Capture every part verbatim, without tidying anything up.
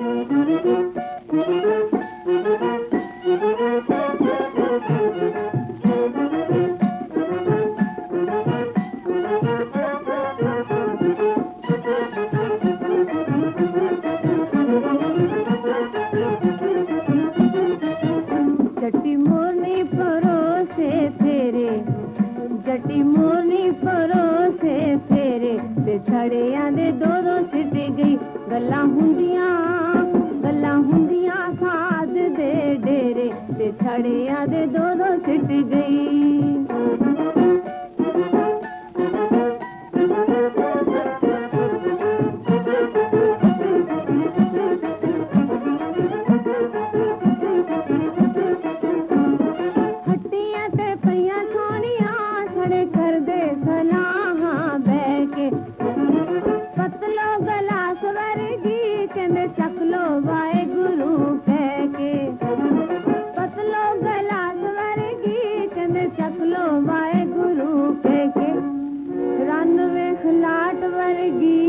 जटी मोरनी परोसे फेरे जटी मोरनी परोसे फेरे ते छड़ियां दे दो दो सिट गई गल्लां हुंदियां गल्लां हुंदियां साध दे डेरे ते छड़ियां दे दो दो सिट गई कर दे सलाहां बैके पतलो गला स्वर्गी चंद चकलो वाए गुरु कह के पतलो गला स्वर्गी चंद चकलो वाए गुरु कह के रन वे खलाट वर्गी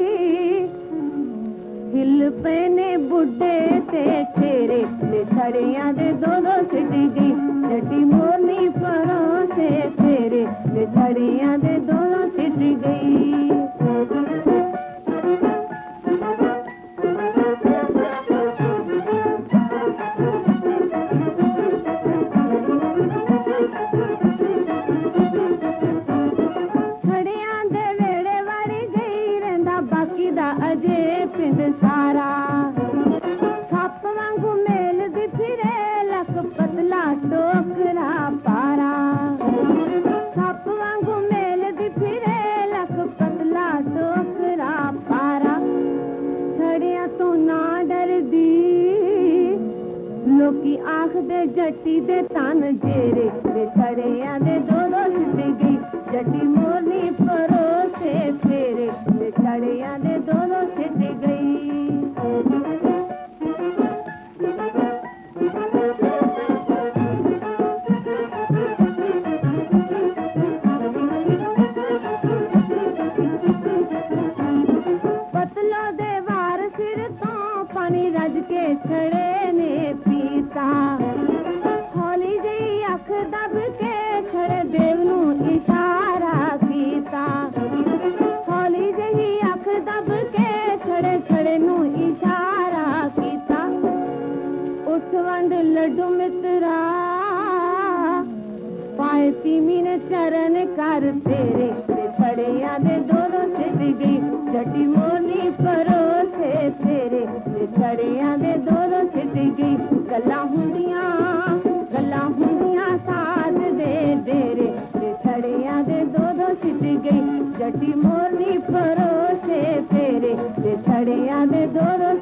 हिल पैने बुढ़े ते तेरे ते छड़ियां दे दो दो सिट गई जटी मोरनी परोसे तेरे ते छड़ियां दे दो दो सिट गई छड़ियां दे वेड़े वाली गई रंदा बाकी दा अजे पिंड सारा सप वांगू मेल दी फिरे लक पतला टोकरा पारा सप वांगू मेल दी फिरे लक पतला टोकरा पारा छड़ियां तू ना डरदी लोकी आखदे जटी दे तन जेरे ते छड़ियां दे दो दो सिट गई जटी मोरनी परोसे फेरे ते छड़ियां दे दो दो सिट गई पतलो दे वार सिर तो पानी रज के छड़े ने पीता हौली जी अख दब के छड़े देव नू इशारा कीता हौली जी अख दब के छड़े छड़े नू इशारा कीता उठ वंड लड्डू मित्रा पाए तीमी ने चरण कर तेरे ते छड़ियां दे दो दो सिट गई जटी मोरनी परोसे तेरे ते छड़ियां दे दो दो सिट गई गल्लां हुंदियां गल्लां हुंदियां साध दे डेरे ते छड़ियां दे दो दो सिट गई जटी मोरनी परोसे तेरे ते छड़ियां दे दो दो